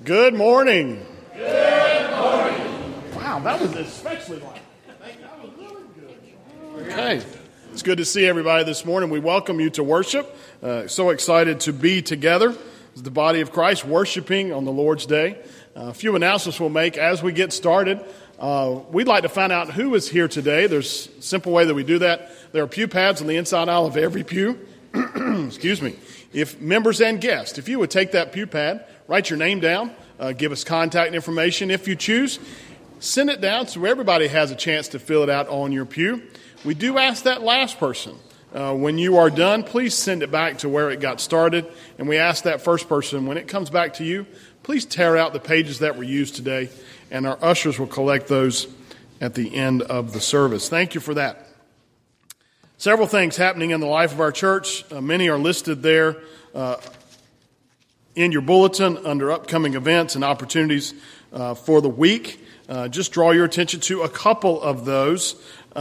Good morning. Good morning. Wow, that was especially loud. That was really good. Okay. It's good to see everybody this morning. We welcome you to worship. So excited to be together as the body of Christ worshiping on the Lord's Day. A few announcements we'll make as we get started. We'd like to find out who is here today. There's a simple way that we do that. There are pew pads on the inside aisle of every pew. Excuse me. If members and guests, if you would take that pew pad, write your name down, give us contact information if you choose, send it down so everybody has a chance to fill it out on your pew. We do ask that last person, when you are done, please send it back to where it got started. And we ask that first person, when it comes back to you, please tear out the pages that were used today, and our ushers will collect those at the end of the service. Thank you for that. Several things happening in the life of our church. Many are listed there in your bulletin under upcoming events and opportunities for the week. Just draw your attention to a couple of those.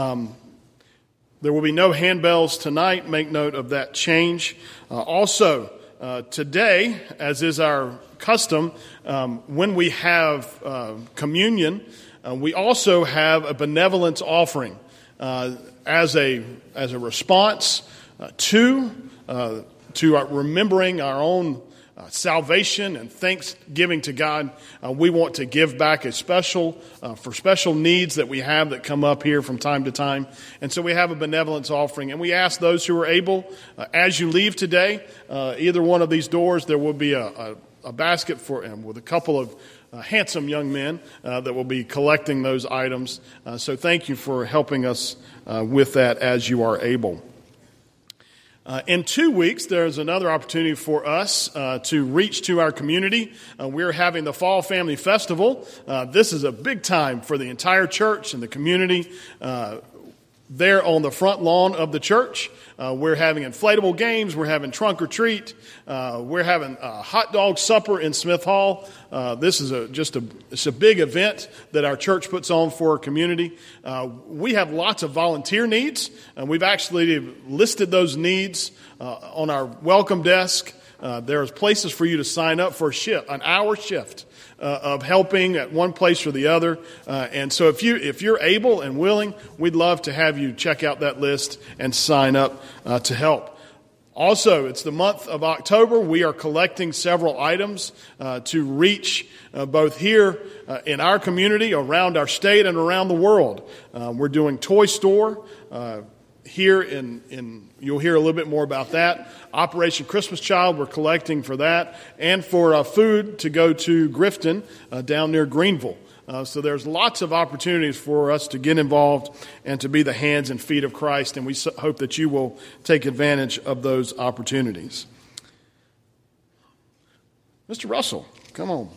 There will be no handbells tonight. Make note of that change. Also, today, as is our custom, when we have communion, we also have a benevolence offering as a response to remembering our own salvation and thanksgiving to God. We want to give back a special for special needs that we have that come up here from time to time. And so we have a benevolence offering, and we ask those who are able, as you leave today, either one of these doors, there will be a basket for with a couple of handsome young men that will be collecting those items. So thank you for helping us with that as you are able. In 2 weeks, there's another opportunity for us to reach to our community. We're having the Fall Family Festival. This is a big time for the entire church and the community. There on the front lawn of the church, we're having inflatable games. We're having trunk or treat. We're having a hot dog supper in Smith Hall. This is it's a big event that our church puts on for our community. We have lots of volunteer needs, and we've actually listed those needs on our welcome desk. There's places for you to sign up for an hour shift of helping at one place or the other. And so if you're able and willing, we'd love to have you check out that list and sign up to help. Also, it's the month of October. We are collecting several items to reach both here in our community, around our state, and around the world. We're doing Toy Store here you'll hear a little bit more about that. Operation Christmas Child, we're collecting for that, and for food to go to Grifton down near Greenville. So there's lots of opportunities for us to get involved and to be the hands and feet of Christ, and we hope that you will take advantage of those opportunities. Mr. Russell, come on.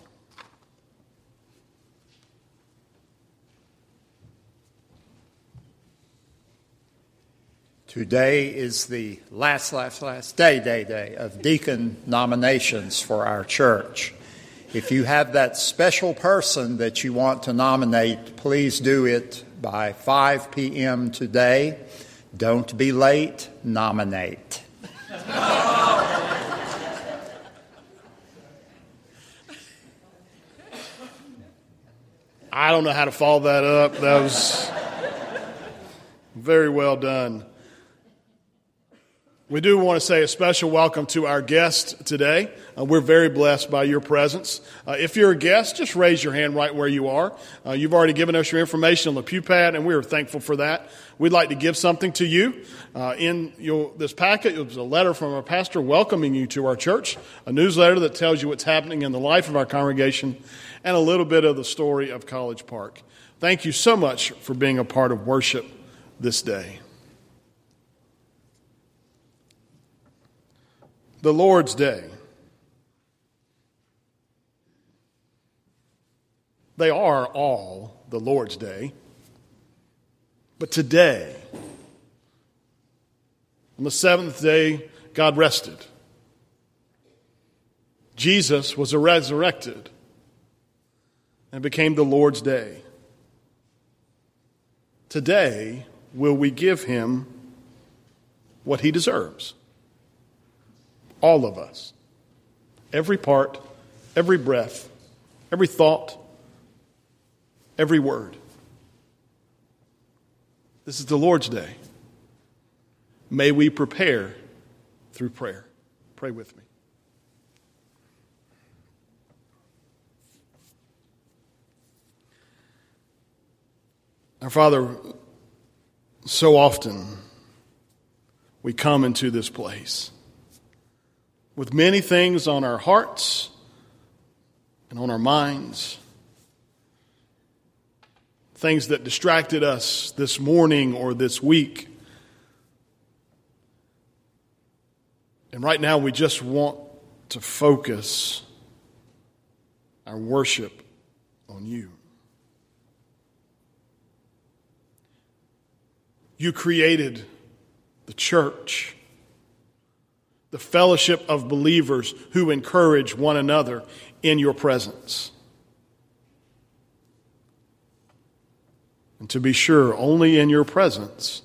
Today is the last day of deacon nominations for our church. If you have that special person that you want to nominate, please do it by 5 p.m. today. Don't be late, nominate. I don't know how to follow that up. That was very well done. We do want to say a special welcome to our guest today. We're very blessed by your presence. If you're a guest, just raise your hand right where you are. You've already given us your information on the pew pad, and we are thankful for that. We'd like to give something to you. In this packet, it was a letter from our pastor welcoming you to our church, a newsletter that tells you what's happening in the life of our congregation, and a little bit of the story of College Park. Thank you so much for being a part of worship this day. The Lord's Day. They are all the Lord's Day. But today, on the seventh day, God rested. Jesus was resurrected and became the Lord's Day. Today, will we give him what he deserves? All of us. Every part, every breath, every thought, every word. This is the Lord's day. May we prepare through prayer. Pray with me. Our Father, so often we come into this place with many things on our hearts and on our minds, things that distracted us this morning or this week. And right now we just want to focus our worship on you. You created the church, the fellowship of believers who encourage one another in your presence. And to be sure, only in your presence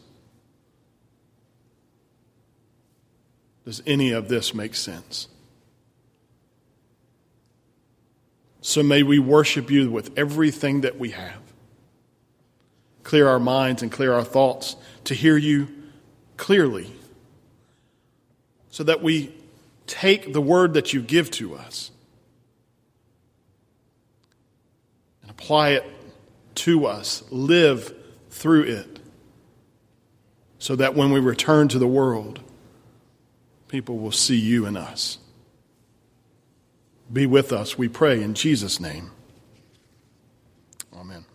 does any of this make sense. So may we worship you with everything that we have. Clear our minds and clear our thoughts to hear you clearly, so that we take the word that you give to us and apply it to us, live through it, so that when we return to the world, people will see you in us. Be with us, we pray in Jesus' name. Amen.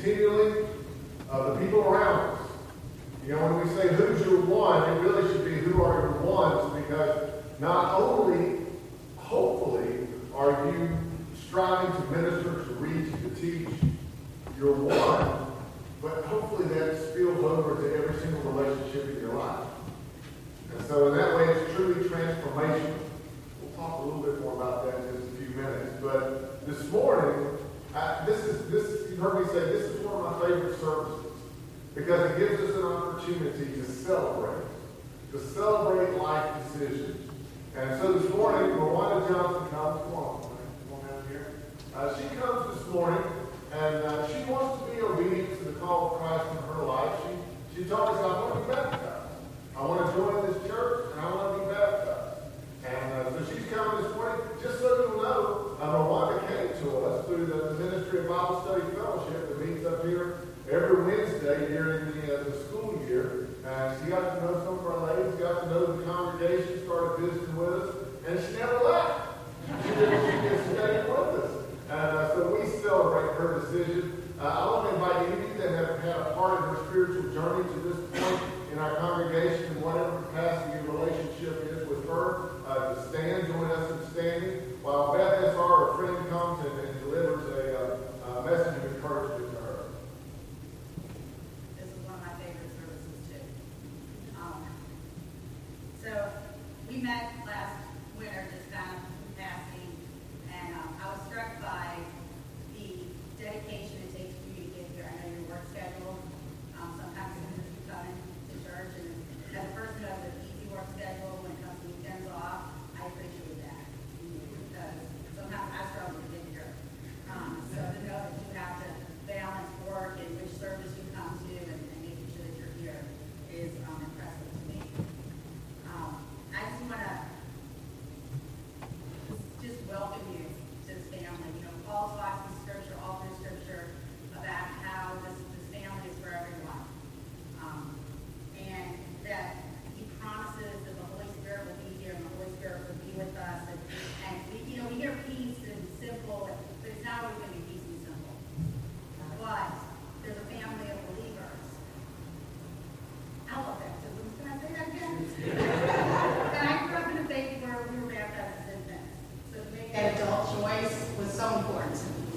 continually of the people around us. You know, when we say who's your one, it really should be who are your ones, because not only, hopefully, are you striving to minister, to reach, to teach your one, but hopefully that spills over to every single relationship in your life. And so in that way, it's truly transformational. We'll talk a little bit more about that in just a few minutes. But this morning, you heard me say this is one of my favorite services, because it gives us an opportunity to celebrate life decisions. And so this morning, Rwanda Johnson comes. Come on down here. She comes this morning, and she wants to be obedient to the call of Christ in her life. She told us, I want to be baptized. I want to join this church, and I want to be baptized. And so she's coming this morning. Just so you know, Rwanda came to us through the Ministry of Bible Study Fellowship that meets up here every Wednesday during the school year. She got to know some of our ladies, got to know the congregation, started visiting with us, and she never left. She stayed with us. And so we celebrate her decision. I want to invite any of you that have had a part in her spiritual journey to this point in our congregation, in whatever capacity your relationship is with her, to stand, join us in standing, while Beth S.R., our friend, comes and delivers a message of encouragement to her. This is one of my favorite services, too. So we met last winter, just kind of passing, and I was struck by the dedication it takes for you to get here. I know your work schedule. Sometimes you come into church, and as a person who has an easy work schedule when it comes to weekends off, I appreciate that. Because sometimes I struggle to get here. So to know that you have to balance work and which service you come to and making sure that you're here is impressive to me. I just want to just welcome you to this family. You know, Paul talks in Scripture, all through Scripture, about how this family is for everyone. And that he promises that the Holy Spirit will be here and the Holy Spirit will be with us. And we hear peace and simple, but it's not always going to be peace and simple. But there's a family of believers. I love baptism. Can I say that again? And I grew up in a faith where we were baptized as infants. So to make that adult choice was so important to me.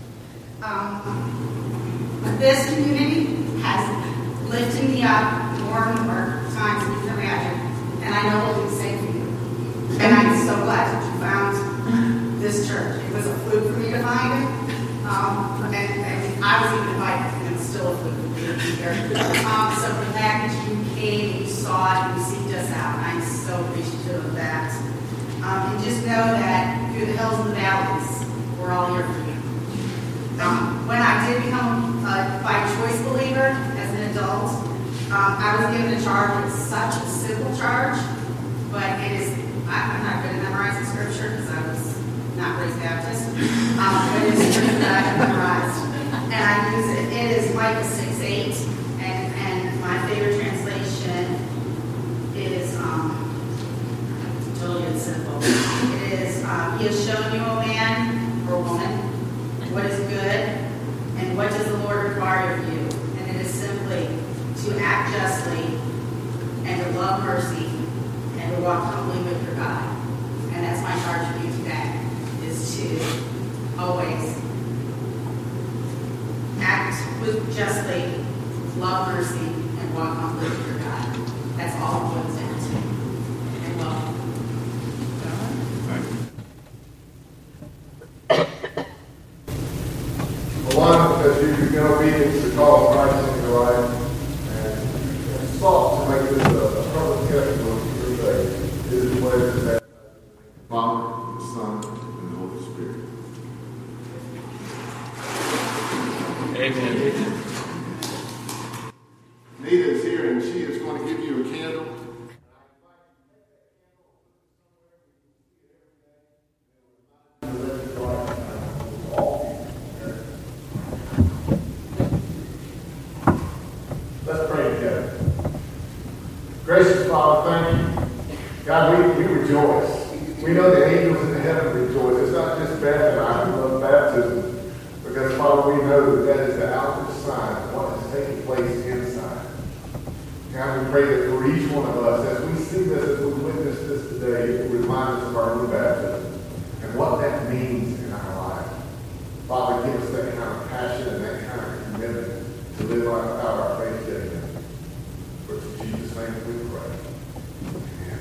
This community has lifted me up more and more times than you can imagine. And I know it'll do the same for you. And I'm so glad that you found this church. It was a fluke for me to find it. And I was even invited, and it's still a fluke for me to be here. So the fact that you came, you saw it, you seeked us out, I'm so appreciative of that. And just know that through the hills and the valleys, we're all here for you. When I did become a by choice believer as an adult, I was given a charge. It's such a simple charge, but it is. I'm not good at memorizing scripture because I was not raised Baptist. But it's scripture that I have memorized, and I use it. It is Micah 6:8, and my favorite translation is totally simple. It is He has shown you, O man or woman, what is good, and what does the Lord require of you? And it is simply to act justly, and to love mercy, and to walk humbly with your God. And that's my charge for you today, is to always act justly, love mercy, and walk humbly with your God. That's all it boils down to. And welcome. One, because you've been obedient to the call of Christ in your life, and sought to make this a public testimony for your faith. It is a pleasure to have Father, the Son, and the Holy Spirit. Amen. Nita is here, and she is going to give you a candle. Let's pray together. Gracious Father, thank you. God, we rejoice. We know the angels in the heaven rejoice. It's not just Beth and I who love baptism, because, Father, we know that that is the outward sign we pray that for each one of us, as we see this, as we witness this today, it will remind us of our new baptism and what that means in our life. Father, give us that kind of passion and that kind of commitment to live out our faith daily. For it's in Jesus' name we pray. Amen.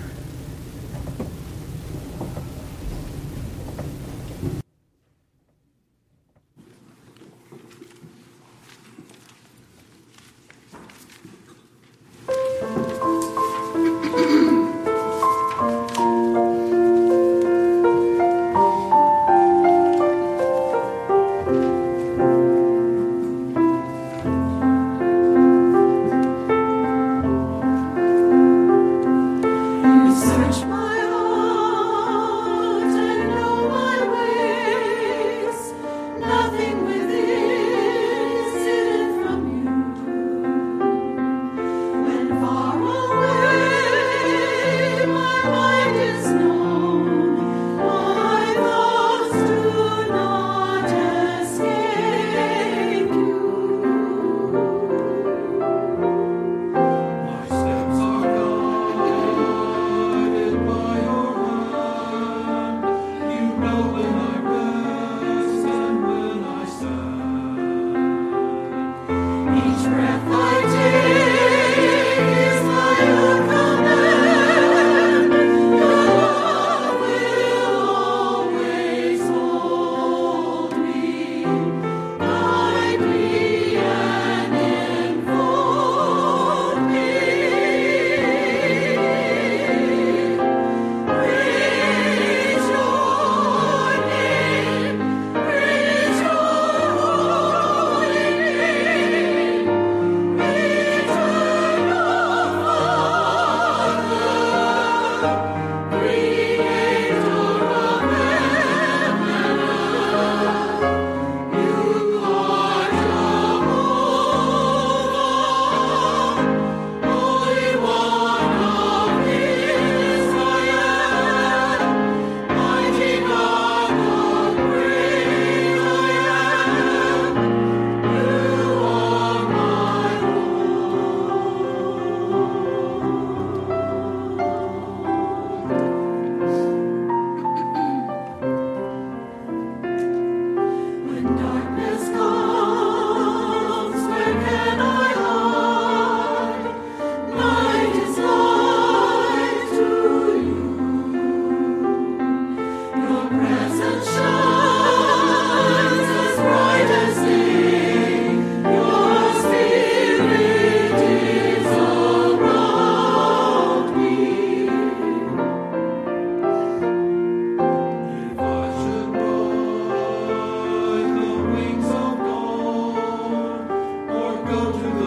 Go to the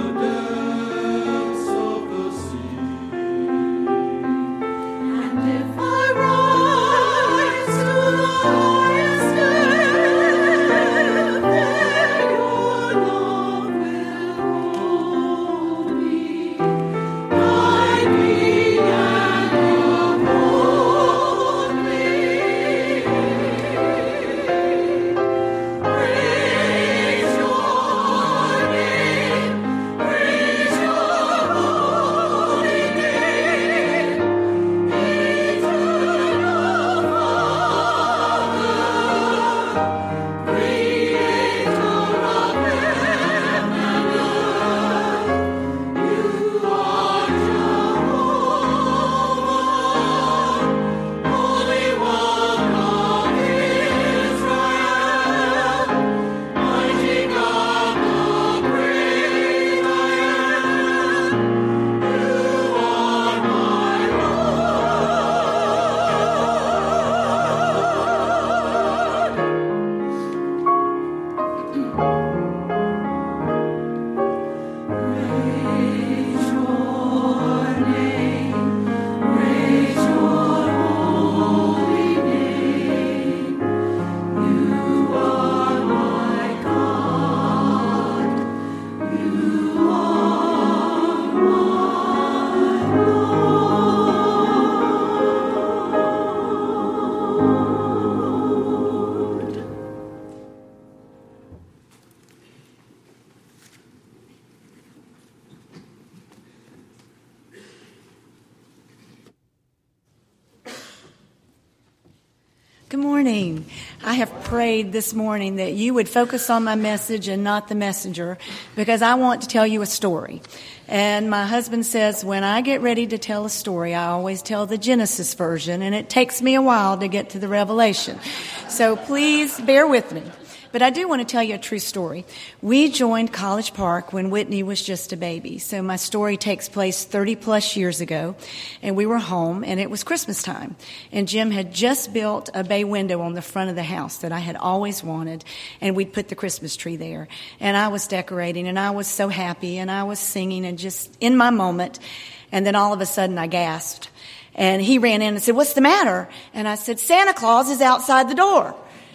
Good morning. I have prayed this morning that you would focus on my message and not the messenger, because I want to tell you a story. And my husband says when I get ready to tell a story, I always tell the Genesis version, and it takes me a while to get to the Revelation. So please bear with me. But I do want to tell you a true story. We joined College Park when Whitney was just a baby. So my story takes place 30 plus years ago. And we were home, and it was Christmas time. And Jim had just built a bay window on the front of the house that I had always wanted. And we'd put the Christmas tree there. And I was decorating, and I was so happy, and I was singing, and just in my moment. And then all of a sudden I gasped. And he ran in and said, "What's the matter?" And I said, "Santa Claus is outside the door."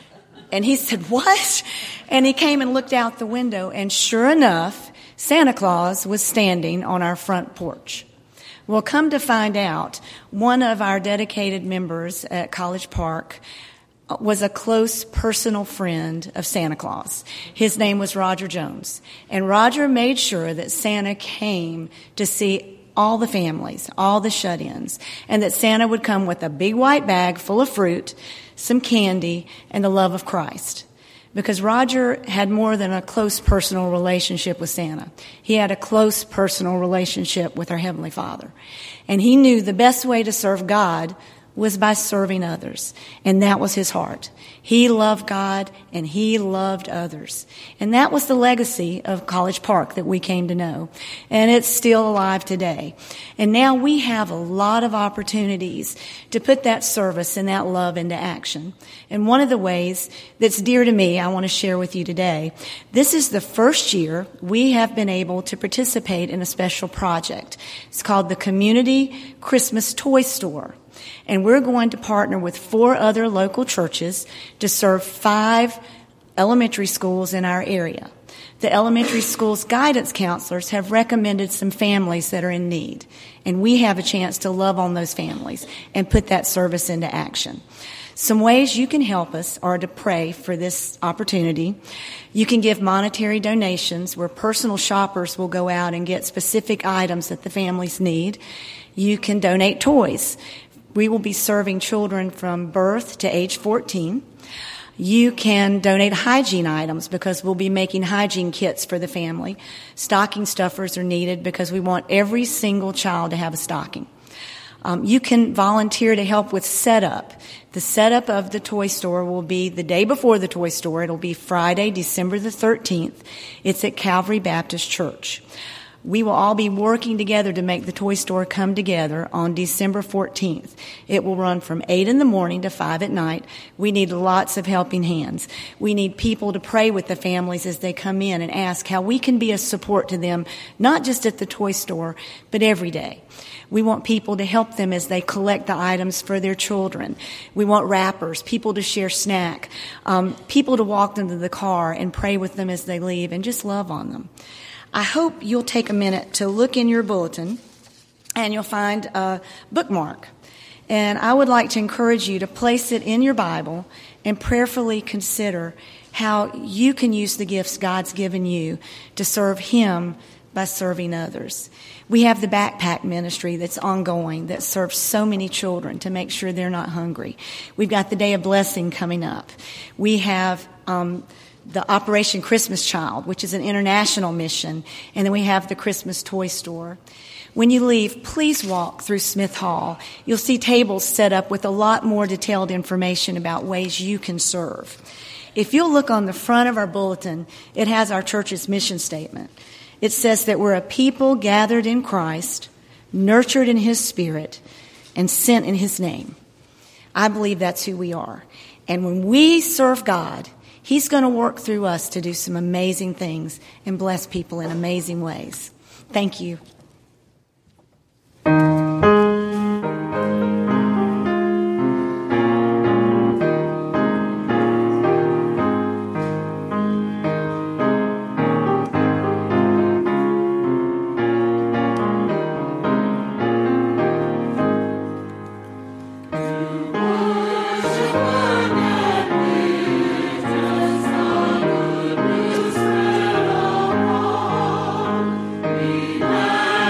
And he said, "What?" And he came and looked out the window, and sure enough, Santa Claus was standing on our front porch. Well, come to find out, one of our dedicated members at College Park was a close personal friend of Santa Claus. His name was Roger Jones. And Roger made sure that Santa came to see all the families, all the shut-ins, and that Santa would come with a big white bag full of fruit, some candy, and the love of Christ. Because Roger had more than a close personal relationship with Santa. He had a close personal relationship with our Heavenly Father. And he knew the best way to serve God was by serving others. And that was his heart. He loved God and he loved others. And that was the legacy of College Park that we came to know. And it's still alive today. And now we have a lot of opportunities to put that service and that love into action. And one of the ways that's dear to me, I want to share with you today. This is the first year we have been able to participate in a special project. It's called the Community Christmas Toy Store. And we're going to partner with 4 other local churches to serve 5 elementary schools in our area. The elementary schools guidance counselors have recommended some families that are in need. And we have a chance to love on those families and put that service into action. Some ways you can help us are to pray for this opportunity. You can give monetary donations where personal shoppers will go out and get specific items that the families need. You can donate toys. We will be serving children from birth to age 14. You can donate hygiene items because we'll be making hygiene kits for the family. Stocking stuffers are needed because we want every single child to have a stocking. You can volunteer to help with setup. The setup of the toy store will be the day before the toy store. It'll be Friday, December the 13th. It's at Calvary Baptist Church. We will all be working together to make the toy store come together on December 14th. It will run from 8 in the morning to 5 at night. We need lots of helping hands. We need people to pray with the families as they come in and ask how we can be a support to them, not just at the toy store, but every day. We want people to help them as they collect the items for their children. We want wrappers, people to share snack, people to walk them to the car and pray with them as they leave and just love on them. I hope you'll take a minute to look in your bulletin and you'll find a bookmark. And I would like to encourage you to place it in your Bible and prayerfully consider how you can use the gifts God's given you to serve Him by serving others. We have the backpack ministry that's ongoing that serves so many children to make sure they're not hungry. We've got the Day of Blessing coming up. We have the Operation Christmas Child, which is an international mission. And then we have the Christmas Toy Store. When you leave, please walk through Smith Hall. You'll see tables set up with a lot more detailed information about ways you can serve. If you'll look on the front of our bulletin, it has our church's mission statement. It says that we're a people gathered in Christ, nurtured in His Spirit, and sent in His name. I believe that's who we are. And when we serve God, He's going to work through us to do some amazing things and bless people in amazing ways. Thank you. Be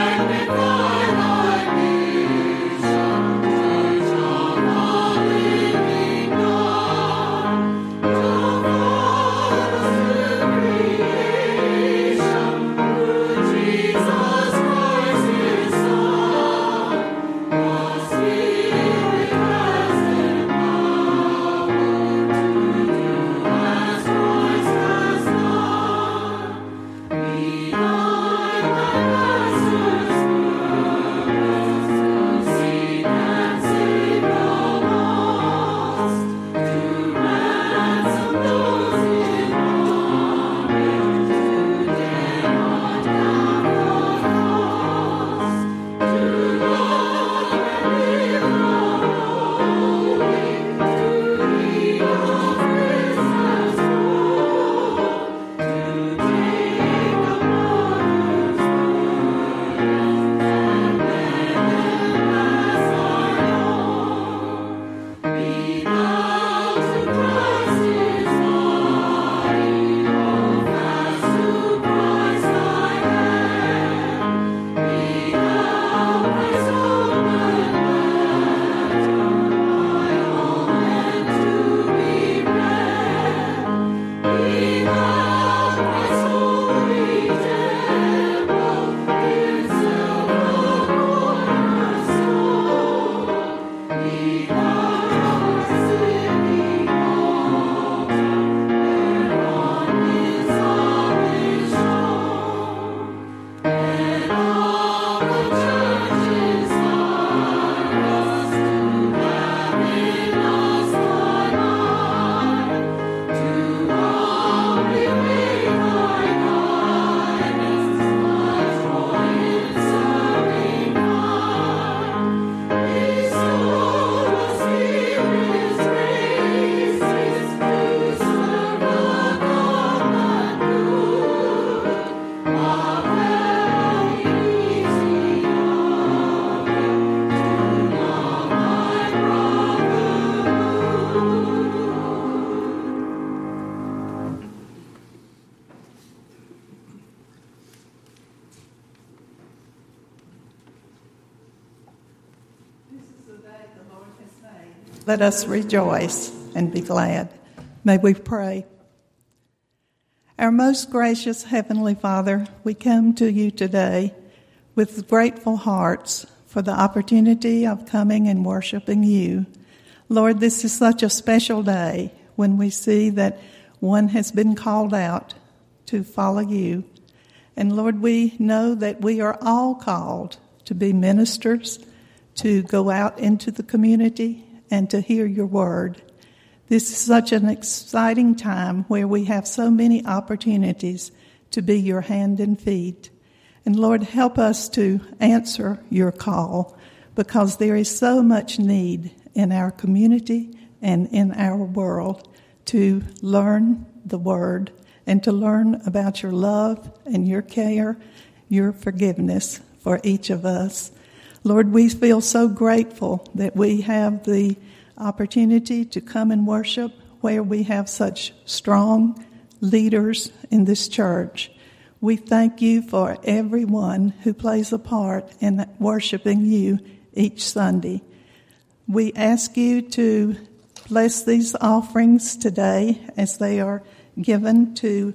Let us rejoice and be glad. May we pray. Our most gracious Heavenly Father, we come to you today with grateful hearts for the opportunity of coming and worshiping you. Lord, this is such a special day when we see that one has been called out to follow you. And Lord, we know that we are all called to be ministers, to go out into the community and to hear your word. This is such an exciting time where we have so many opportunities to be your hand and feet. And Lord, help us to answer your call, because there is so much need in our community and in our world to learn the word and to learn about your love and your care, your forgiveness for each of us. Lord, we feel so grateful that we have the opportunity to come and worship where we have such strong leaders in this church. We thank you for everyone who plays a part in worshiping you each Sunday. We ask you to bless these offerings today as they are given to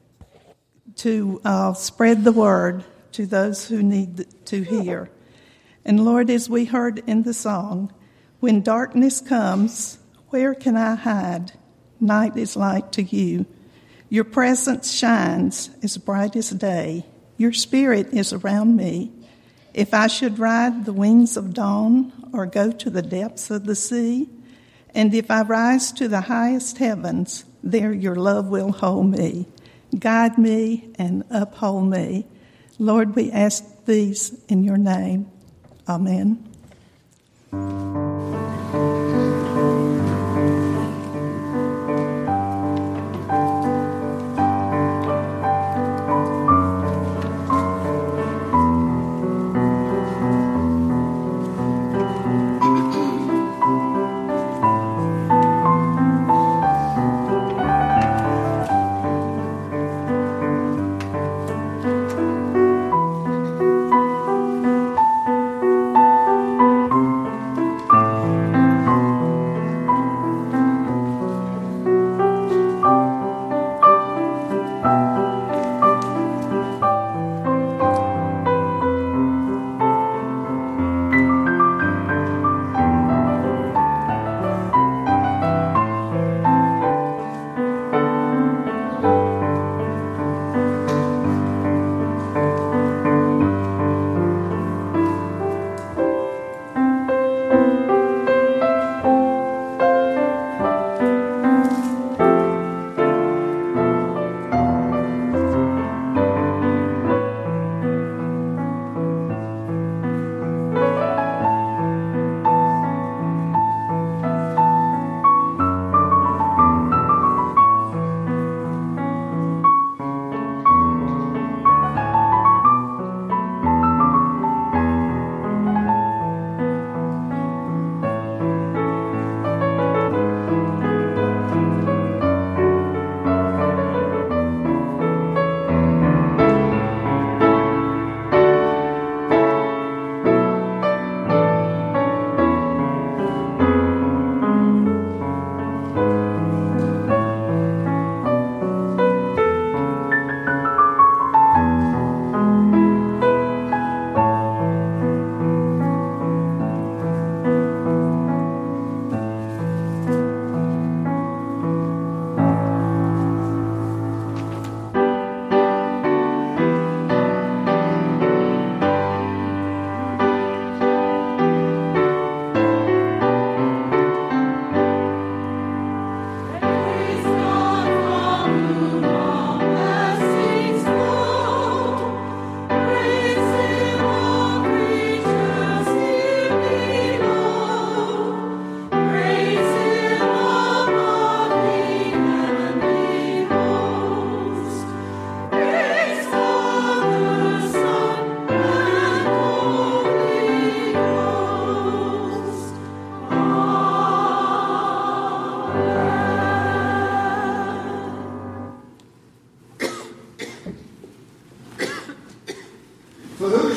spread the word to those who need to hear. And Lord, as we heard in the song, when darkness comes, where can I hide? Night is light to you. Your presence shines as bright as day. Your spirit is around me. If I should ride the wings of dawn or go to the depths of the sea, and if I rise to the highest heavens, there your love will hold me. Guide me and uphold me. Lord, we ask these in your name. Amen.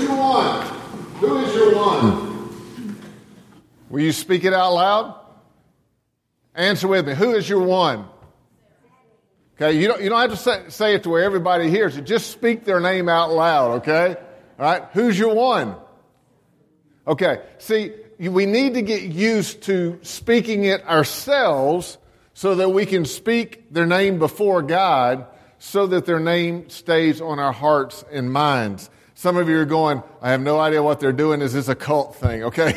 Will you speak it out loud? Answer with me. Who is your one? Okay, you don't have to say it to where everybody hears it. Just speak their name out loud, okay? All right, who's your one? Okay, see, we need to get used to speaking it ourselves so that we can speak their name before God so that their name stays on our hearts and minds. Some of you are going, I have no idea what they're doing. Is this a cult thing? Okay.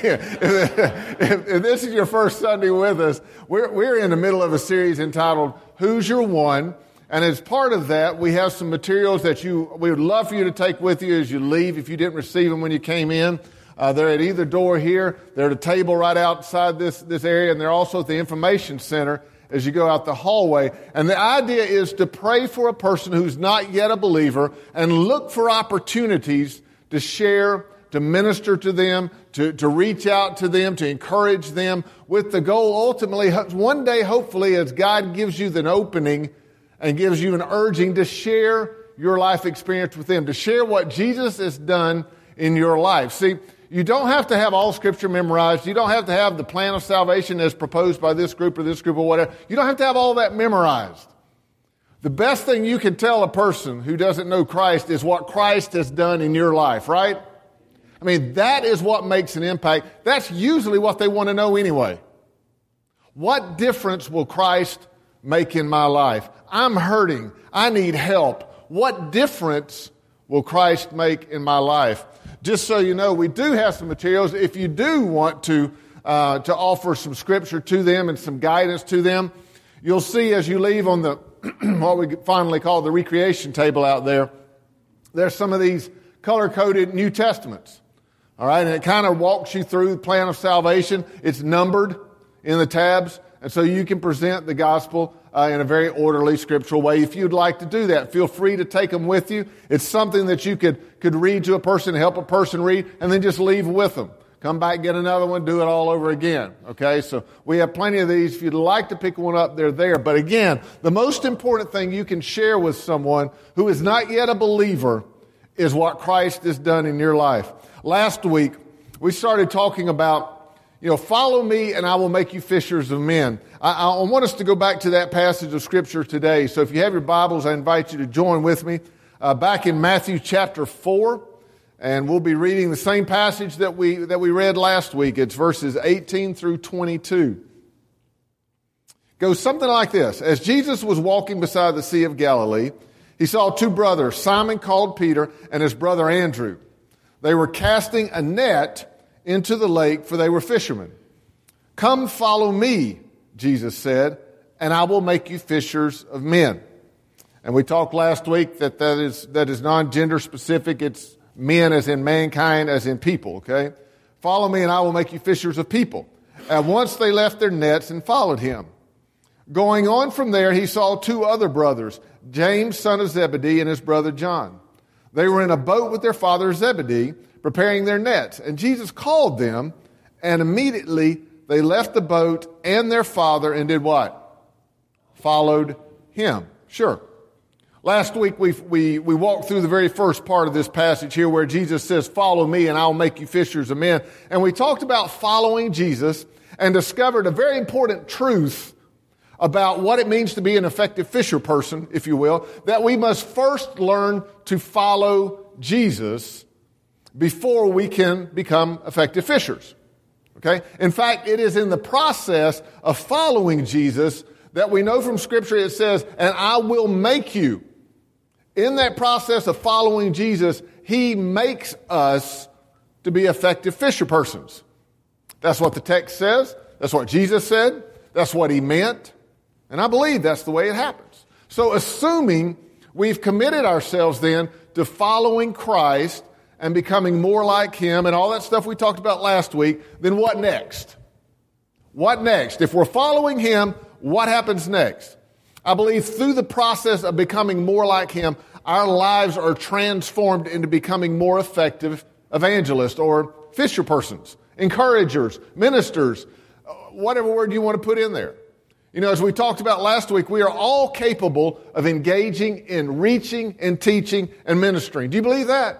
if this is your first Sunday with us, we're in the middle of a series entitled, Who's Your One? And as part of that, we have some materials that we would love for you to take with you as you leave if you didn't receive them when you came in. They're at either door here. They're at a table right outside this area, and they're also at the information center as you go out the hallway. And the idea is to pray for a person who's not yet a believer and look for opportunities to share, to minister to them, to reach out to them, to encourage them with the goal ultimately, one day, hopefully, as God gives you an opening and gives you an urging to share your life experience with them, to share what Jesus has done in your life. See, you don't have to have all Scripture memorized. You don't have to have the plan of salvation as proposed by this group or whatever. You don't have to have all that memorized. The best thing you can tell a person who doesn't know Christ is what Christ has done in your life, right? I mean, that is what makes an impact. That's usually what they want to know anyway. What difference will Christ make in my life? I'm hurting. I need help. What difference will Christ make in my life? Just so you know, we do have some materials. If you do want to offer some Scripture to them and some guidance to them, you'll see as you leave on the what we finally call the recreation table out there, there's some of these color-coded New Testaments. All right, and it kind of walks you through the plan of salvation. It's numbered in the tabs, and so you can present the gospel in a very orderly, scriptural way. If you'd like to do that, feel free to take them with you. It's something that you could read to a person, help a person read, and then just leave with them. Come back, get another one, do it all over again. Okay, so we have plenty of these. If you'd like to pick one up, they're there. But again, the most important thing you can share with someone who is not yet a believer is what Christ has done in your life. Last week, we started talking about, follow me and I will make you fishers of men. I want us to go back to that passage of Scripture today. So if you have your Bibles, I invite you to join with me back in Matthew chapter 4. And we'll be reading the same passage that we read last week. It's verses 18 through 22. It goes something like this. As Jesus was walking beside the Sea of Galilee, he saw two brothers, Simon called Peter and his brother Andrew. They were casting a net into the lake, for they were fishermen. Come follow me, Jesus said, and I will make you fishers of men. And we talked last week that is non-gender specific. It's men as in mankind, as in people, okay? Follow me and I will make you fishers of people. At once they left their nets and followed him. Going on from there, he saw two other brothers, James, son of Zebedee, and his brother John. They were in a boat with their father Zebedee, preparing their nets. And Jesus called them, and immediately they left the boat and their father and did what? Followed him. Sure. Last week we walked through the very first part of this passage here where Jesus says, follow me and I'll make you fishers of men. And we talked about following Jesus and discovered a very important truth about what it means to be an effective fisher person, if you will, that we must first learn to follow Jesus before we can become effective fishers. Okay? In fact, it is in the process of following Jesus that we know from Scripture it says, and I will make you. In that process of following Jesus, He makes us to be effective fisher persons. That's what the text says. That's what Jesus said. That's what He meant. And I believe that's the way it happens. So assuming we've committed ourselves then to following Christ and becoming more like Him and all that stuff we talked about last week, then what next? What next? If we're following Him, what happens next? I believe through the process of becoming more like Him, our lives are transformed into becoming more effective evangelists or fisher persons, encouragers, ministers, whatever word you want to put in there. As we talked about last week, we are all capable of engaging in reaching and teaching and ministering. Do you believe that?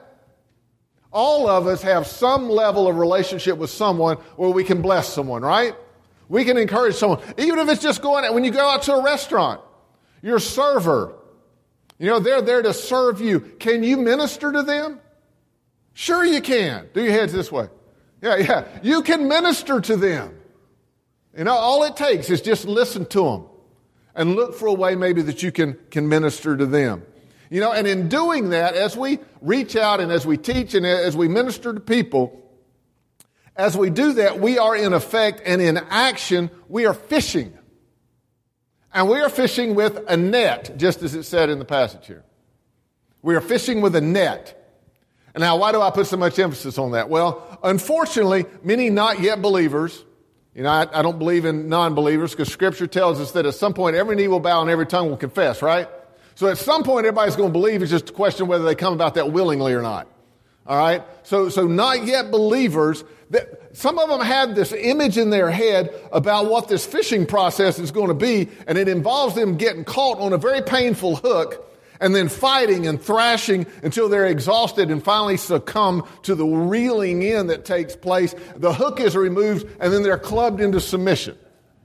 All of us have some level of relationship with someone where we can bless someone, right? We can encourage someone, even if it's just going out, when you go out to a restaurant, your server, they're there to serve you. Can you minister to them? Sure you can. Do your heads this way. Yeah. You can minister to them. All it takes is just listen to them and look for a way maybe that you can minister to them. And in doing that, as we reach out and as we teach and as we minister to people, as we do that, we are in effect and in action, we are fishing. And we are fishing with a net, just as it said in the passage here. We are fishing with a net. And now, why do I put so much emphasis on that? Well, unfortunately, many not yet believers, I don't believe in non-believers because Scripture tells us that at some point every knee will bow and every tongue will confess, right? So at some point everybody's going to believe. It's just a question whether they come about that willingly or not. All right? So not yet believers, some of them have this image in their head about what this fishing process is going to be, and it involves them getting caught on a very painful hook and then fighting and thrashing until they're exhausted and finally succumb to the reeling in that takes place. The hook is removed and then they're clubbed into submission.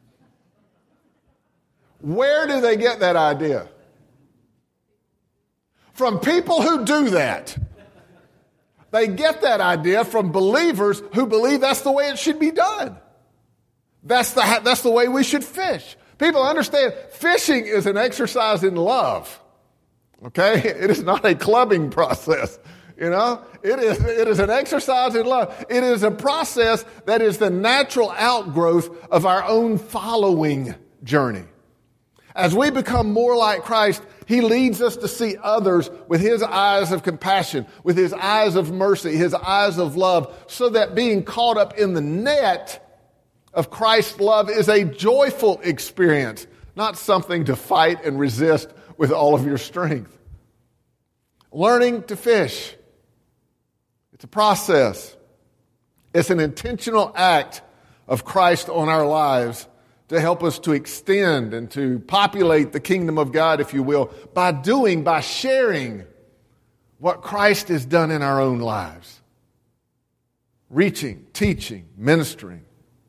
Where do they get that idea? From people who do that. They get that idea from believers who believe that's the way it should be done. That's the way we should fish. People understand fishing is an exercise in love. Okay? It is not a clubbing process. It is an exercise in love. It is a process that is the natural outgrowth of our own following journey. As we become more like Christ, He leads us to see others with His eyes of compassion, with His eyes of mercy, His eyes of love, so that being caught up in the net of Christ's love is a joyful experience, not something to fight and resist with all of your strength. Learning to fish. It's a process. It's an intentional act of Christ on our lives to help us to extend and to populate the kingdom of God, if you will, by sharing what Christ has done in our own lives. Reaching, teaching, ministering.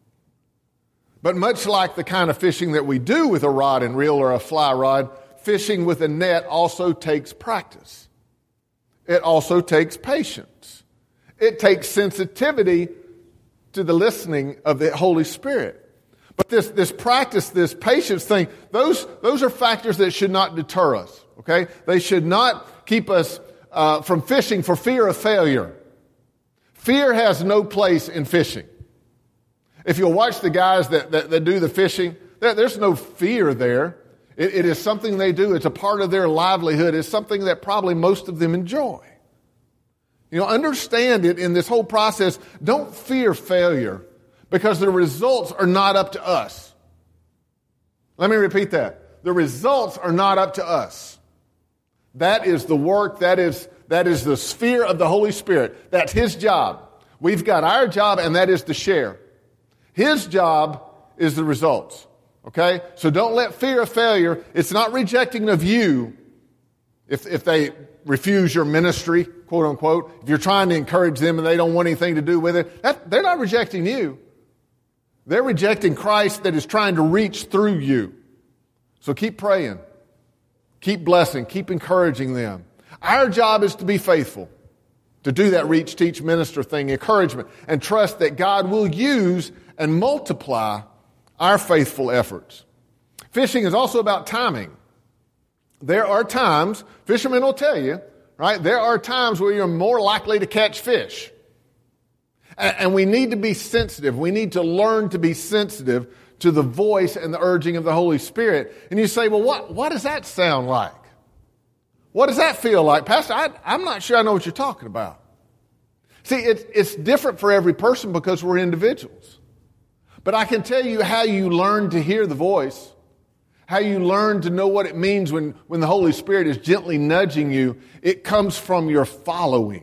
But much like the kind of fishing that we do with a rod and reel or a fly rod, fishing with a net also takes practice. It also takes patience. It takes sensitivity to the listening of the Holy Spirit. But this practice, this patience thing, those are factors that should not deter us, okay? They should not keep us from fishing for fear of failure. Fear has no place in fishing. If you'll watch the guys that do the fishing, there's no fear there. It is something they do. It's a part of their livelihood. It's something that probably most of them enjoy. Understand it in this whole process. Don't fear failure because the results are not up to us. Let me repeat that. The results are not up to us. That is the work, that is the sphere of the Holy Spirit. That's His job. We've got our job, and that is to share. His job is the results. Okay? So don't let fear of failure, it's not rejecting of you if they refuse your ministry, quote unquote. If you're trying to encourage them and they don't want anything to do with it, they're not rejecting you. They're rejecting Christ that is trying to reach through you. So keep praying. Keep blessing. Keep encouraging them. Our job is to be faithful. To do that reach, teach, minister thing, encouragement, and trust that God will use and multiply our faithful efforts. Fishing is also about timing. There are times, fishermen will tell you, right? There are times where you're more likely to catch fish. And we need to be sensitive. We need to learn to be sensitive to the voice and the urging of the Holy Spirit. And you say, well, what does that sound like? What does that feel like? Pastor, I'm not sure I know what you're talking about. See, it's different for every person because we're individuals. But I can tell you how you learn to hear the voice, how you learn to know what it means when the Holy Spirit is gently nudging you. It comes from your following.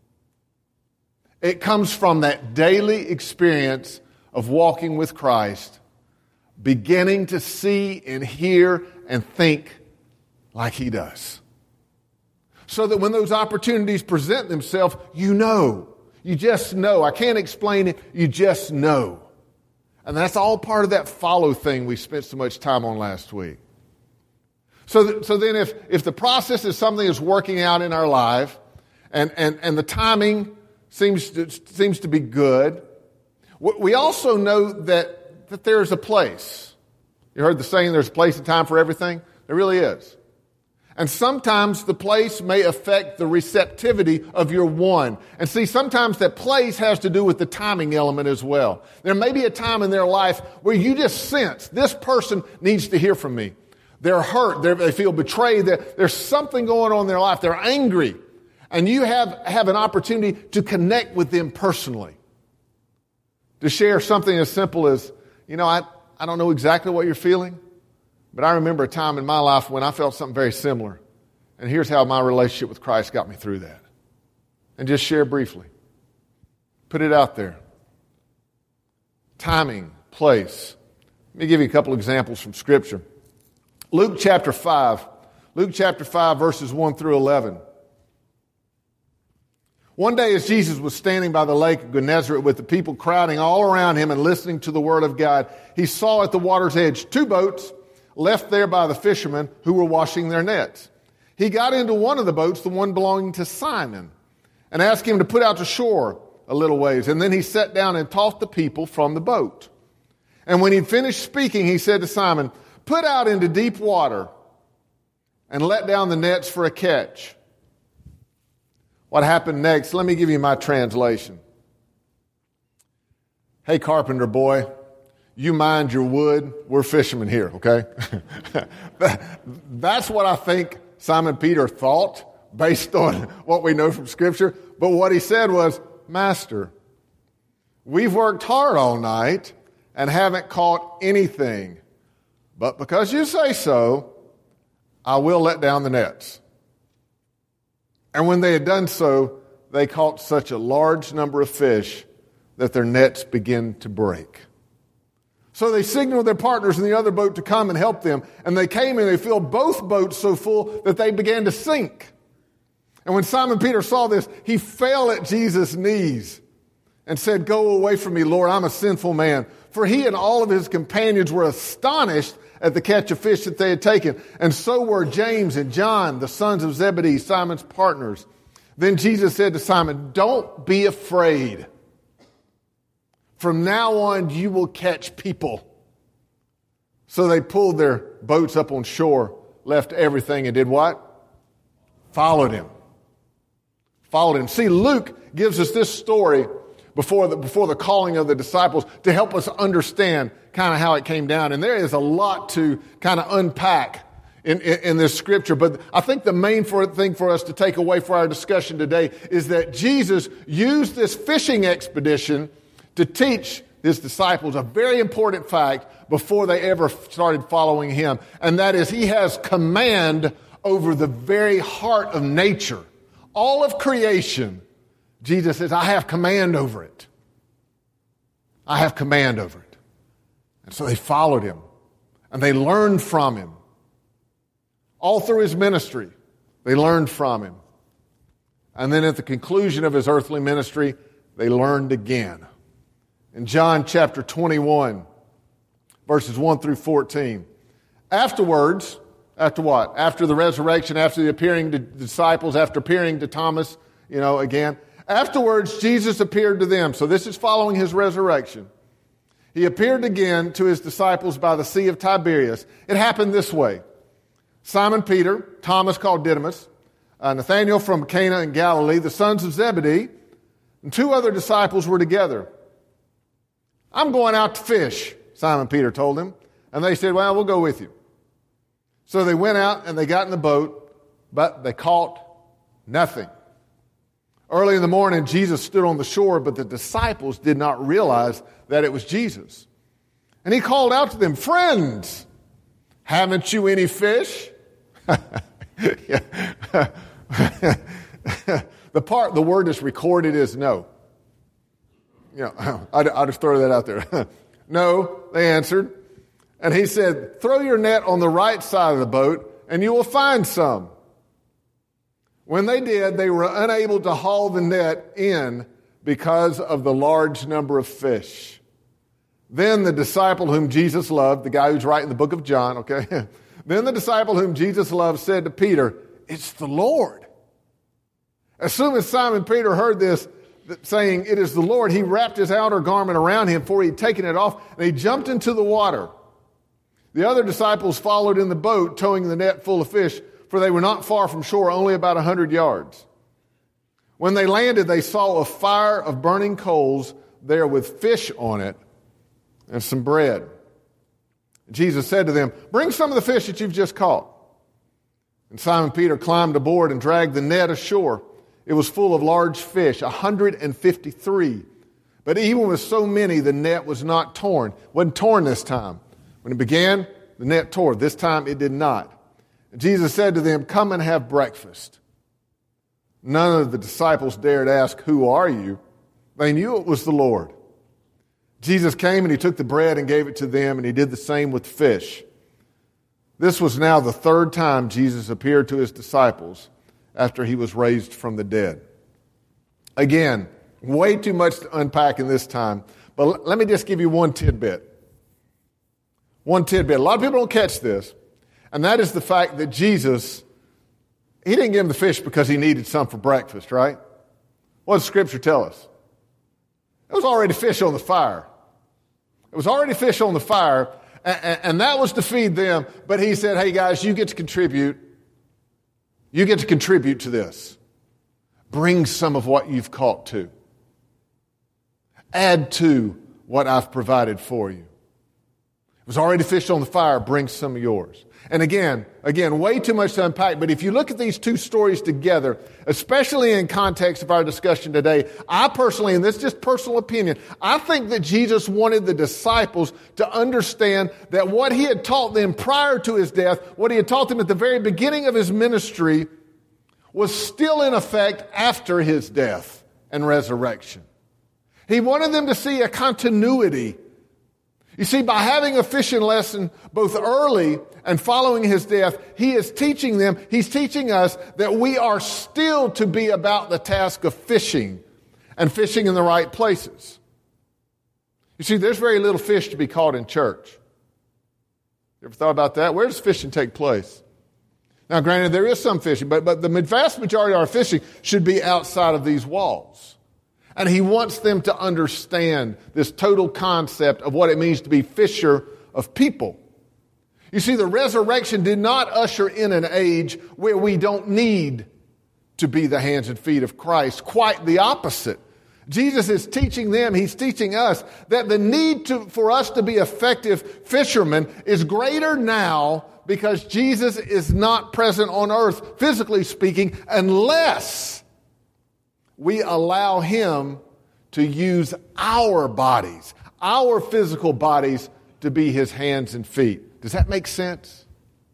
It comes from that daily experience of walking with Christ, beginning to see and hear and think like He does. So that when those opportunities present themselves, you know. You just know. I can't explain it. You just know. And that's all part of that follow thing we spent so much time on last week. So then if the process is something that's working out in our life, and the timing seems to be good, we also know that there's a place. You heard the saying, there's a place and time for everything? There really is. And sometimes the place may affect the receptivity of your one. And see, sometimes that place has to do with the timing element as well. There may be a time in their life where you just sense this person needs to hear from me. They're hurt. They feel betrayed. There's something going on in their life. They're angry. And you have an opportunity to connect with them personally. To share something as simple as, I don't know exactly what you're feeling, but I remember a time in my life when I felt something very similar. And here's how my relationship with Christ got me through that. And just share briefly. Put it out there. Timing, place. Let me give you a couple examples from Scripture. Luke chapter 5. Luke chapter 5, verses 1 through 11. One day as Jesus was standing by the lake of Gennesaret with the people crowding all around him and listening to the word of God, he saw at the water's edge 2 boats left there by the fishermen who were washing their nets. He got into one of the boats, the one belonging to Simon, and asked him to put out to shore a little ways. And then he sat down and taught the people from the boat. And when he finished speaking, he said to Simon, "Put out into deep water and let down the nets for a catch." What happened next? Let me give you my translation. "Hey, carpenter boy, you mind your wood. We're fishermen here, okay?" That's what I think Simon Peter thought based on what we know from Scripture. But what he said was, "Master, we've worked hard all night and haven't caught anything. But because you say so, I will let down the nets." And when they had done so, they caught such a large number of fish that their nets began to break. So they signaled their partners in the other boat to come and help them. And they came and they filled both boats so full that they began to sink. And when Simon Peter saw this, he fell at Jesus' knees and said, "Go away from me, Lord, I'm a sinful man." For he and all of his companions were astonished at the catch of fish that they had taken. And so were James and John, the sons of Zebedee, Simon's partners. Then Jesus said to Simon, "Don't be afraid. From now on, you will catch people." So they pulled their boats up on shore, left everything, and did what? Followed him. Followed him. See, Luke gives us this story before the calling of the disciples to help us understand kind of how it came down. And there is a lot to kind of unpack in this scripture. But I think the main thing for us to take away for our discussion today is that Jesus used this fishing expedition to teach his disciples a very important fact before they ever started following him. And that is, he has command over the very heart of nature. All of creation, Jesus says, "I have command over it. I have command over it." And so they followed him and they learned from him. All through his ministry, they learned from him. And then at the conclusion of his earthly ministry, they learned again. In John chapter 21, verses 1 through 14. Afterwards, after what? After the resurrection, after the appearing to the disciples, after appearing to Thomas, again. Afterwards, Jesus appeared to them. So this is following his resurrection. He appeared again to his disciples by the Sea of Tiberias. It happened this way. Simon Peter, Thomas called Didymus, Nathanael from Cana in Galilee, the sons of Zebedee, and 2 other disciples were together. "I'm going out to fish," Simon Peter told them. And they said, "Well, we'll go with you." So they went out and they got in the boat, but they caught nothing. Early in the morning, Jesus stood on the shore, but the disciples did not realize that it was Jesus. And he called out to them, "Friends, haven't you any fish?" The word that's recorded is no. I'll just throw that out there. "No," they answered. And he said, "Throw your net on the right side of the boat, and you will find some." When they did, they were unable to haul the net in because of the large number of fish. Then the disciple whom Jesus loved, the guy who's writing the book of John, okay? Then the disciple whom Jesus loved said to Peter, "It's the Lord." As soon as Simon Peter heard this, saying, "It is the Lord," he wrapped his outer garment around him, for he had taken it off, and he jumped into the water. The other disciples followed in the boat, towing the net full of fish, for they were not far from shore, only about 100 yards. When they landed, they saw a fire of burning coals there with fish on it and some bread. Jesus said to them, "Bring some of the fish that you've just caught." And Simon Peter climbed aboard and dragged the net ashore. It was full of large fish, 153. But even with so many, the net was not torn. It wasn't torn this time. When it began, the net tore. This time it did not. And Jesus said to them, "Come and have breakfast." None of the disciples dared ask, "Who are you?" They knew it was the Lord. Jesus came and he took the bread and gave it to them, and he did the same with fish. This was now the third time Jesus appeared to his disciples after he was raised from the dead. Again, way too much to unpack in this time, but let me just give you one tidbit. One tidbit. A lot of people don't catch this, and that is the fact that Jesus, he didn't give them the fish because he needed some for breakfast, right? What does Scripture tell us? There was already fish on the fire. It was already fish on the fire, and that was to feed them. But he said, "Hey guys, you get to contribute. You get to contribute to this. Bring some of what you've caught too. Add to what I've provided for you. It was already fish on the fire. Bring some of yours." And again, way too much to unpack. But if you look at these two stories together, especially in context of our discussion today, I personally, and this is just personal opinion, I think that Jesus wanted the disciples to understand that what he had taught them prior to his death, what he had taught them at the very beginning of his ministry, was still in effect after his death and resurrection. He wanted them to see a continuity. You see, by having a fishing lesson both early and following his death, he is teaching them, he's teaching us that we are still to be about the task of fishing and fishing in the right places. You see, there's very little fish to be caught in church. You ever thought about that? Where does fishing take place? Now, granted, there is some fishing, but the vast majority of our fishing should be outside of these walls. And he wants them to understand this total concept of what it means to be fisher of people. You see, the resurrection did not usher in an age where we don't need to be the hands and feet of Christ. Quite the opposite. Jesus is teaching them, he's teaching us, that the need for us to be effective fishermen is greater now because Jesus is not present on earth, physically speaking, unless we allow him to use our bodies, our physical bodies, to be his hands and feet. Does that make sense?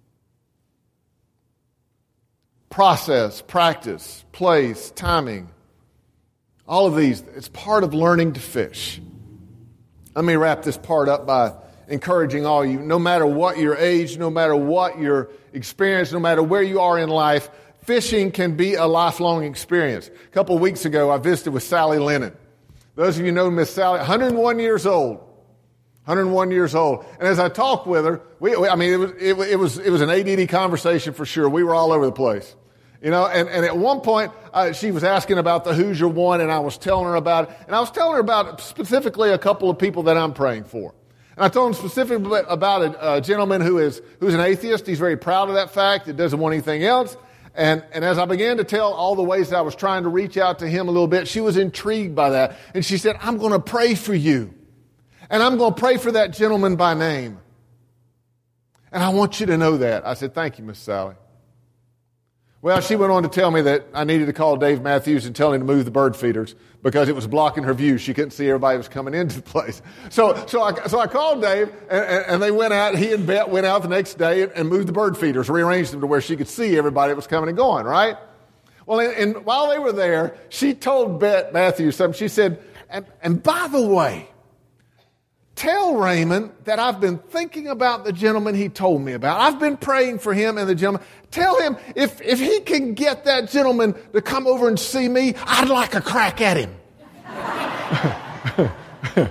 Process, practice, place, timing, all of these, it's part of learning to fish. Let me wrap this part up by encouraging all you, no matter what your age, no matter what your experience, no matter where you are in life, fishing can be a lifelong experience. A couple of weeks ago, I visited with Sally Lennon. Those of you know Miss Sally, 101 years old. 101 years old. And as I talked with her, it was an ADD conversation for sure. We were all over the place. You know, and at one point, she was asking about the Hoosier One, and I was telling her about it. And I was telling her about specifically a couple of people that I'm praying for. And I told him specifically about a gentleman who's an atheist. He's very proud of that fact. He doesn't want anything else. And as I began to tell all the ways that I was trying to reach out to him a little bit, she was intrigued by that. And she said, "I'm going to pray for you. And I'm going to pray for that gentleman by name. And I want you to know that." I said, "Thank you, Miss Sally." Well, she went on to tell me that I needed to call Dave Matthews and tell him to move the bird feeders because it was blocking her view. She couldn't see everybody who was coming into the place. So I called Dave, and they went out. He and Bet went out the next day and moved the bird feeders, rearranged them to where she could see everybody that was coming and going, right? Well, and while they were there, she told Bet Matthews something. She said, and by the way, tell Raymond that I've been thinking about the gentleman he told me about. I've been praying for him and the gentleman. Tell him if he can get that gentleman to come over and see me, I'd like a crack at him.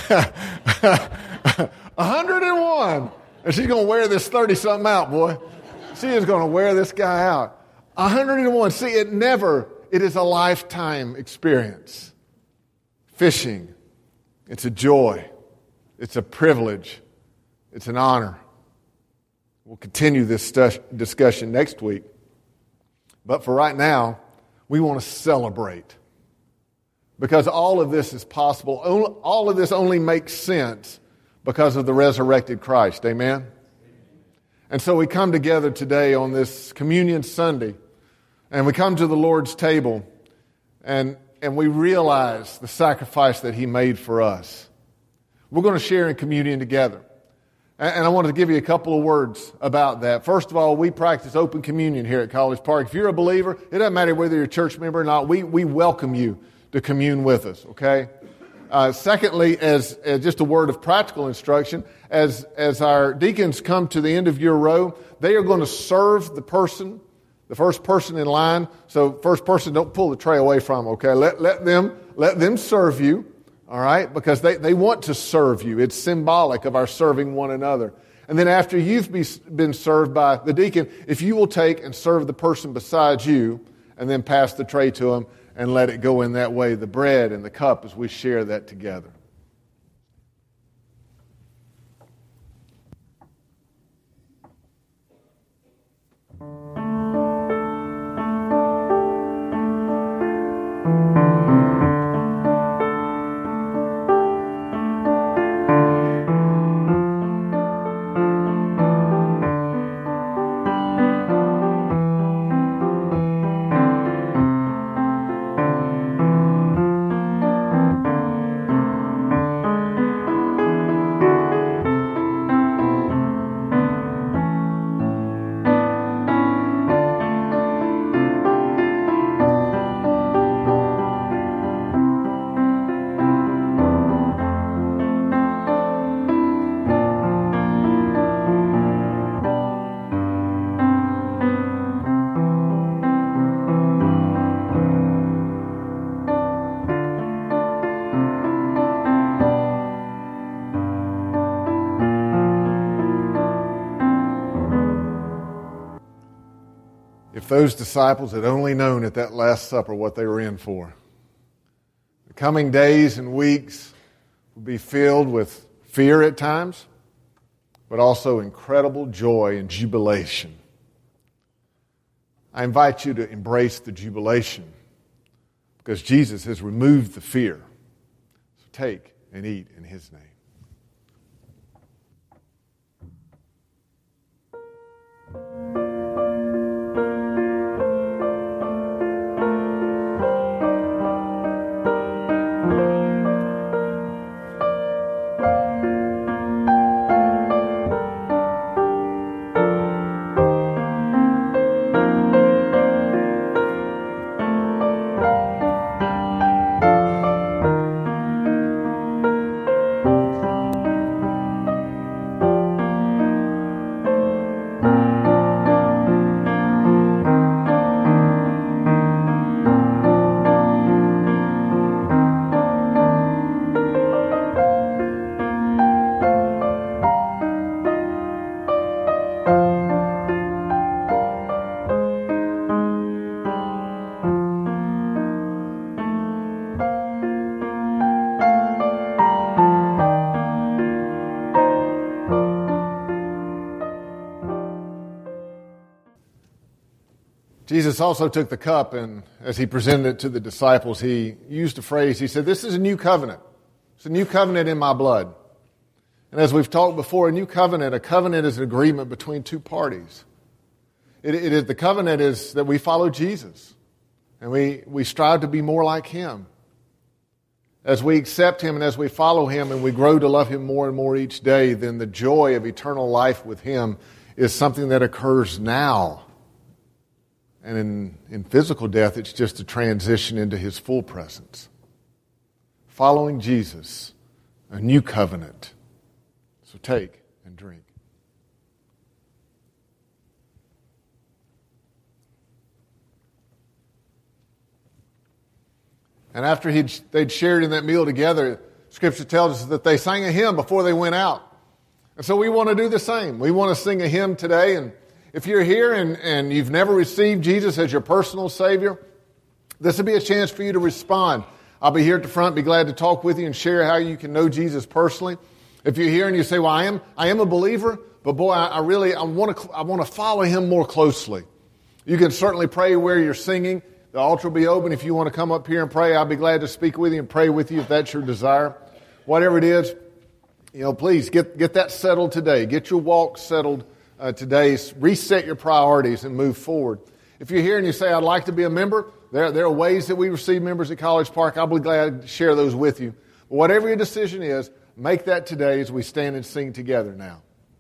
101. And she's going to wear this 30-something out, boy. She is going to wear this guy out. 101. See, it is a lifetime experience. Fishing, it's a joy. It's a privilege. It's an honor. We'll continue this discussion next week. But for right now, we want to celebrate. Because all of this is possible. All of this only makes sense because of the resurrected Christ. Amen? And so we come together today on this Communion Sunday, and we come to the Lord's table, and we realize the sacrifice that He made for us. We're going to share in communion together. And I want to give you a couple of words about that. First of all, we practice open communion here at College Park. If you're a believer, it doesn't matter whether you're a church member or not, we welcome you to commune with us, okay? Secondly, as just a word of practical instruction, as our deacons come to the end of your row, they are going to serve the first person in line. So first person, don't pull the tray away from them, okay? Let them serve you. All right? Because they want to serve you. It's symbolic of our serving one another. And then after you've been served by the deacon, if you will take and serve the person beside you and then pass the tray to them and let it go in that way, the bread and the cup as we share that together. If those disciples had only known at that Last Supper what they were in for. The coming days and weeks would be filled with fear at times, but also incredible joy and jubilation. I invite you to embrace the jubilation because Jesus has removed the fear. So take and eat in His name. Jesus also took the cup, and as He presented it to the disciples, He used a phrase. He said, "This is a new covenant. It's a new covenant in my blood." And as we've talked before, a covenant is an agreement between two parties. The covenant is that we follow Jesus, and we strive to be more like Him. As we accept Him and as we follow Him and we grow to love Him more and more each day, then the joy of eternal life with Him is something that occurs now. And in physical death, it's just a transition into His full presence. Following Jesus, a new covenant. So take and drink. And after they'd shared in that meal together, Scripture tells us that they sang a hymn before they went out. And so we want to do the same. We want to sing a hymn today. And if you're here and you've never received Jesus as your personal Savior, this will be a chance for you to respond. I'll be here at the front, be glad to talk with you and share how you can know Jesus personally. If you're here and you say, well, I am a believer, but boy, I want to follow Him more closely. You can certainly pray where you're singing. The altar will be open. If you want to come up here and pray, I'll be glad to speak with you and pray with you if that's your desire. Whatever it is, please get that settled today. Get your walk settled today. Reset your priorities and move forward. If you're here and you say, I'd like to be a member, there are ways that we receive members at College Park. I'll be glad to share those with you. But whatever your decision is, make that today as we stand and sing together now.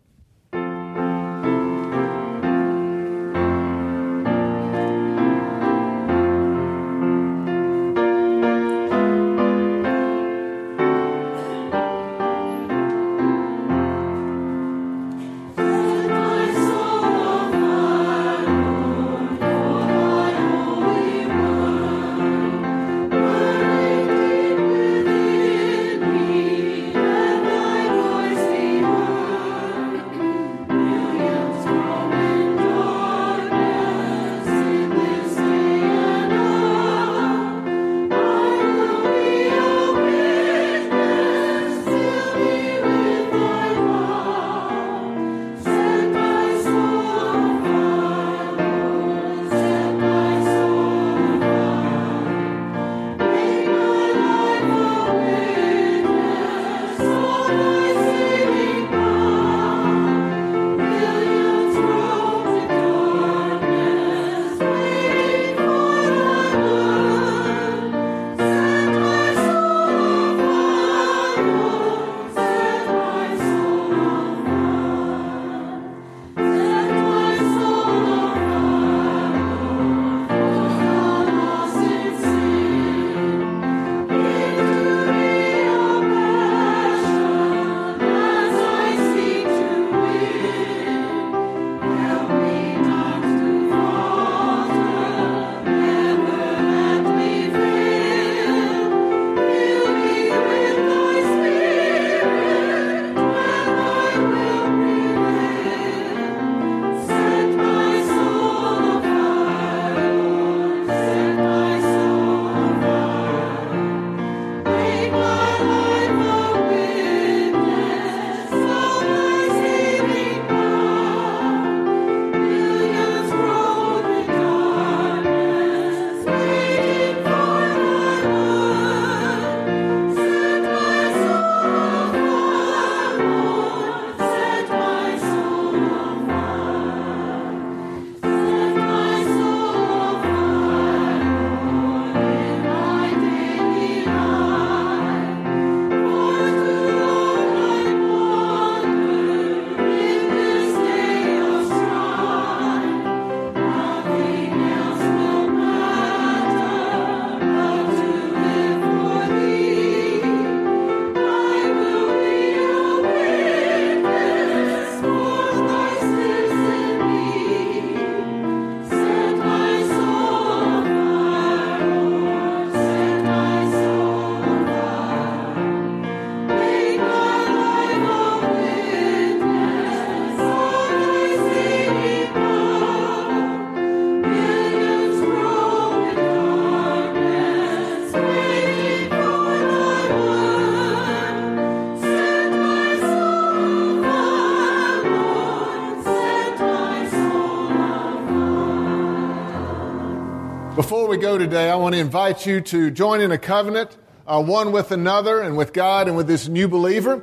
Before we go today, I want to invite you to join in a covenant, one with another and with God and with this new believer.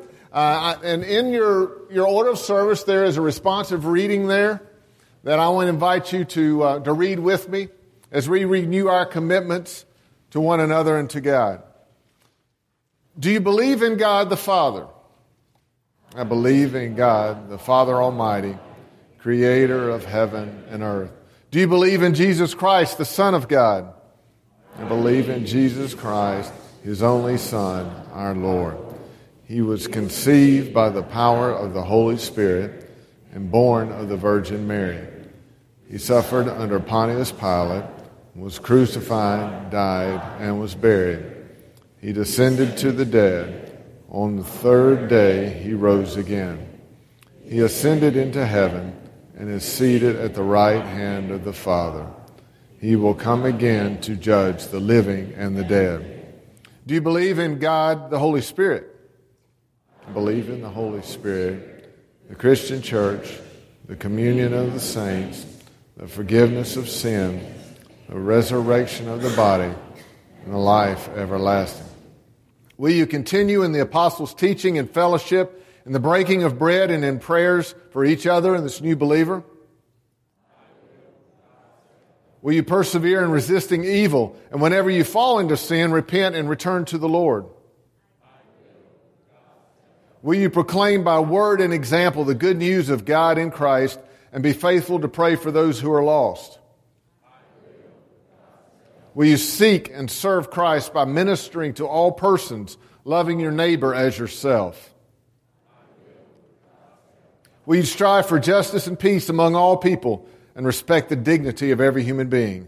And in your order of service, there is a responsive reading there that I want to invite you to read with me as we renew our commitments to one another and to God. Do you believe in God the Father? I believe in God the Father Almighty, creator of heaven and earth. Do you believe in Jesus Christ, the Son of God? I believe in Jesus Christ, His only Son, our Lord. He was conceived by the power of the Holy Spirit and born of the Virgin Mary. He suffered under Pontius Pilate, was crucified, died, and was buried. He descended to the dead. On the third day he rose again. He ascended into heaven and is seated at the right hand of the Father. He will come again to judge the living and the dead. Do you believe in God, the Holy Spirit? Believe in the Holy Spirit, the Christian church, the communion of the saints, the forgiveness of sin, the resurrection of the body, and the life everlasting. Will you continue in the apostles' teaching and fellowship, in the breaking of bread and in prayers for each other and this new believer? Will you persevere in resisting evil, and whenever you fall into sin, repent and return to the Lord? Will you proclaim by word and example the good news of God in Christ and be faithful to pray for those who are lost? Will you seek and serve Christ by ministering to all persons, loving your neighbor as yourself? Will you strive for justice and peace among all people and respect the dignity of every human being?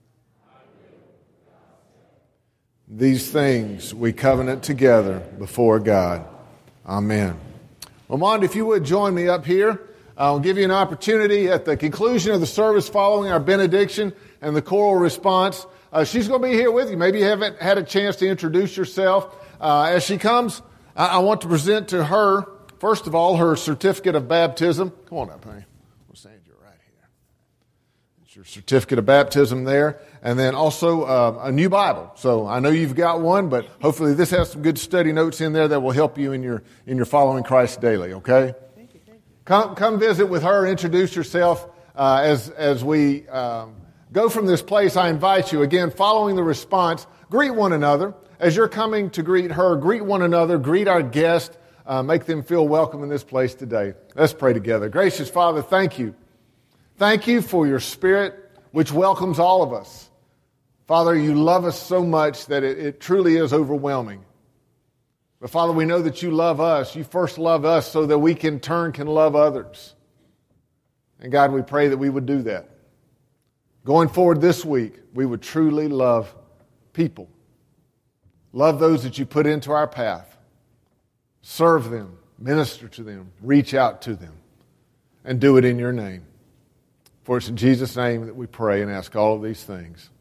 These things we covenant together before God. Amen. Well, Mond, if you would join me up here, I'll give you an opportunity at the conclusion of the service following our benediction and the choral response. She's going to be here with you. Maybe you haven't had a chance to introduce yourself. As she comes, I want to present to her, first of all, her certificate of baptism. Come on up, honey. We'll stand you right here. It's your certificate of baptism there. And then also a new Bible. So I know you've got one, but hopefully this has some good study notes in there that will help you in your following Christ daily, okay? Thank you. Come visit with her, introduce yourself as we go from this place. I invite you, again, following the response, greet one another. As you're coming to greet her, greet one another, greet our guest, make them feel welcome in this place today. Let's pray together. Gracious Father, thank you. Thank you for your Spirit, which welcomes all of us. Father, you love us so much that it truly is overwhelming. But Father, we know that you love us. You first love us so that we can love others. And God, we pray that we would do that. Going forward this week, we would truly love people. Love those that you put into our path. Serve them, minister to them, reach out to them, and do it in your name. For it's in Jesus' name that we pray and ask all of these things.